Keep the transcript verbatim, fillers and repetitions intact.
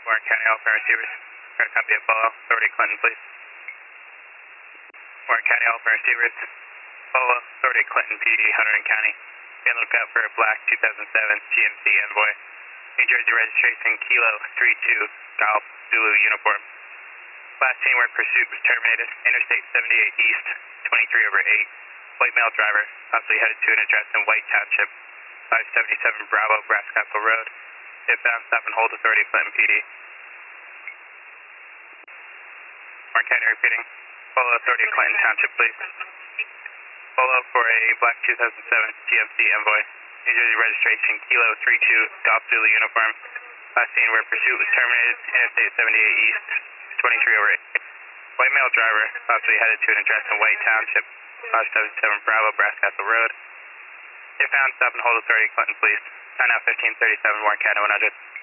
Warren County, all parent receivers. Current copy of Polo, authority Clinton, please. Warren County, all parent receivers. Polo, authority Clinton, P D, Hunterdon County. Be on the lookout for a black two thousand seven G M C Envoy. New Jersey registration, Kilo three two, Golf, Zulu uniform. Last seen where pursuit was terminated, Interstate seventy-eight East, twenty-three over eight. White male driver, possibly headed to an address in White Township, five seventy-seven Bravo, Brass Castle Road. If found, stop and hold authority Clinton P D. Warren County repeating. Polo authority Clinton Township, please. Polo for a black two thousand seven G M C Envoy. New Jersey registration, Kilo three two, Golf Zulu uniform. Last seen where pursuit was terminated, Interstate seventy-eight East, twenty-three over eight. White male driver, possibly headed to an address in White Township, five seventy-seven Bravo, Brass Castle Road. If found, stop and hold authority Clinton, please. Sign out fifteen thirty-seven, Warren County one hundred.